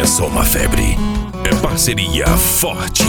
só uma febre, é parceria forte.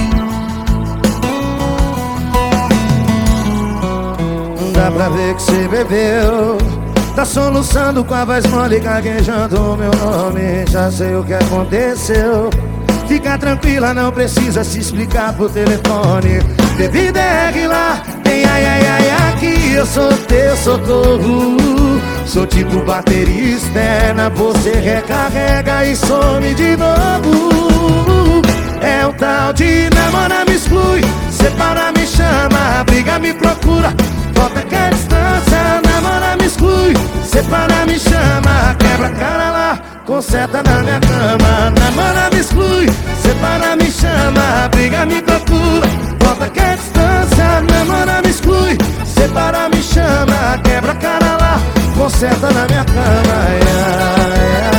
Dá pra ver que cê bebeu, tá soluçando com a voz mole, gaguejando o meu nome. Já sei o que aconteceu. Fica tranquila, não precisa se explicar por telefone. Bebida é regular, tem ai ai ai aqui. Eu sou teu socorro, sou tipo bateria externa. Você recarrega e some de novo. É o tal de namora, me exclui, separa, me chama, briga, me procura, volta, quer distância. Namora, me exclui, separa, me chama, quebra a cara lá, conserta na minha cama. Namora, me exclui, separa, me chama, briga, me procura, volta, quer distância. Namora, me exclui, separa, me chama, quebra a cara lá, conserta na minha cama. Ai, ai, ai.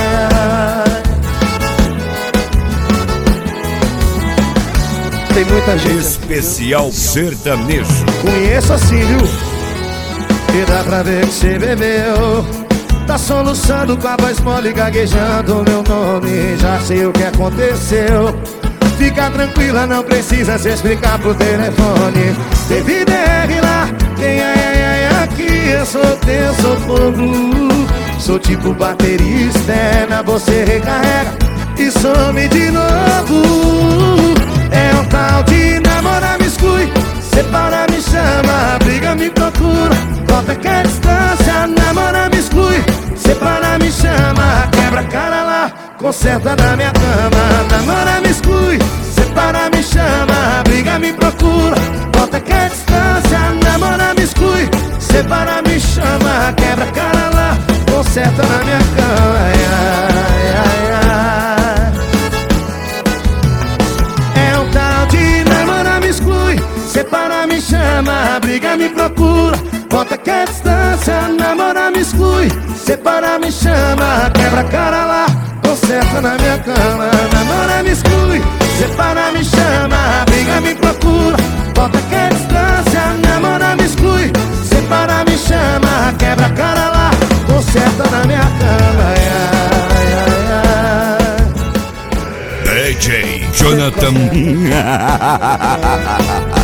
Tem muita gente Especial sertanejo. conheço assim, viu? E dá pra ver que cê bebeu, tá soluçando com a voz mole, gaguejando o meu nome. Já sei o que aconteceu. Fica tranquila, não precisa se explicar por telefone. Bebida é regular, tem ai ai ai aqui. Eu sou teu socorro, sou tipo bateria externa. Você recarrega e some de novo. É um tal de namora, me exclui, separa, me chama, briga, me procura, volta, quer distância. Namora, me exclui, separa, me chama, quebra a cara lá, conserta na minha cama. Namora, me exclui, separa, me chama, briga, me procura, volta, quer distância. Namora, me exclui, separa, me chama, quebra a cara lá, conserta na minha cama. Ai, ai, ai, ai. É um tal de namora, me exclui, separa, me chama, briga, me procura, volta, quer distância. Namora, me exclui, separa, me chama, quebra a cara lá, conserta na minha cama. Namora, me exclui, separa, me chama, briga, me procura, volta, quer distância. Namora, me exclui, separa, me chama, quebra a cara lá, conserta na minha cama. Ai, ai, ai, ai. DJ Jonathan.